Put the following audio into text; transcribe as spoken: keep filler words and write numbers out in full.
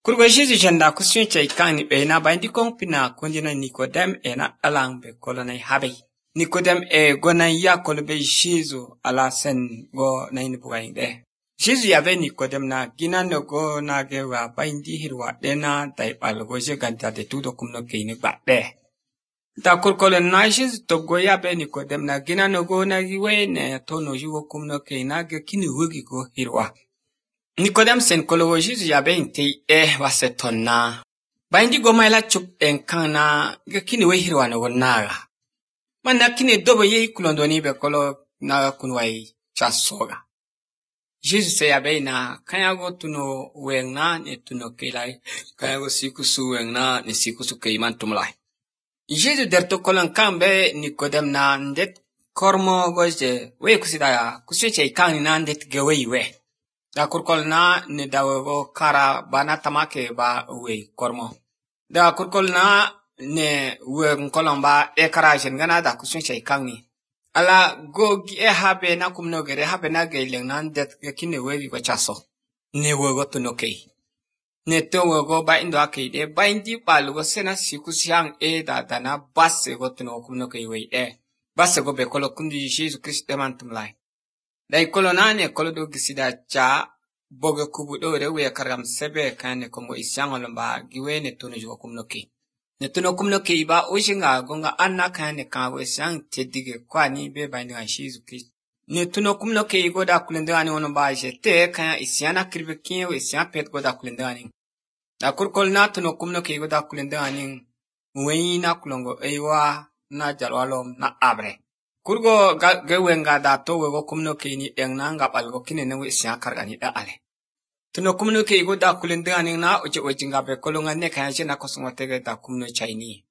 Kurgo Jesu janda kusun chai kani be na bandi kong pina kondina Nikodem e na alang be kolonai habe. Nikodem e gona ya kolbe Jesu ala sen go na inibuga inde. Jesu yabe Nikodem na gina no go na gewa bandi hirwa dena dai palgo je ganta de tudo kumno keini bakde. Ta kurkole na Jesu to go yabe Nikodem na gina no go na giwe ne tono jugo kumno keina ge kini wugi go hirwa. Nikodem sen kolo Jesu yabe inte e wasetonna. Bandi go maila chup en kana ge kini we hirwa no naga. Mana kini dobo ye kulondoni be kolo na kunwai chasoga. Jesu se yabe na kaya go tuno wengna ne tuno kelai kaya go sikusu wengna ne sikusu keiman tumlai. Jesu derto kolon kambe Nikodem na ndet kormo goje we kusida kusweche ikani na ndet ge we we. Da kurkol na ne dawo kara bana tamake ba we kormo. Da kurkol na ne we nkolomba e karajen ngana da kusunche ikangni. Ala go gi e habe na kumno gere habe na gele nan det kine we go chaso. Ne we go to no kei. Ne to we go ba indo akei de ba indi palu go sena sikusiang e da dana basse go to no kumno kei we e. Basse go be kolo kundi Jesus Christ mantumlai. Dai kolonane kolodo gisida cha boga kubudo rewe karam sebe kane komo isyangolomba giwene tuno jugo kumnoki. Ne tuno kumnoki iba ujinga gonga anna kane kawe syang tedige kwani be bani wa Jesu Christ. Ne tuno kumnoki igoda kulendani onomba jete kaya isyana kirbe kiyo isyan pet goda kulendani. Da kurkol na tuno kumnoki igoda kulendani muweina kulongo eiwa na jalwalom na abre. Kurgo gewenga da to wego kumno ke ni engna nga palgo kine ne wi sya kargani da ale tuno kumno ke go da kulende ani na oje ojinga be kolonga ne kan je na kosonga tege da kumno chaini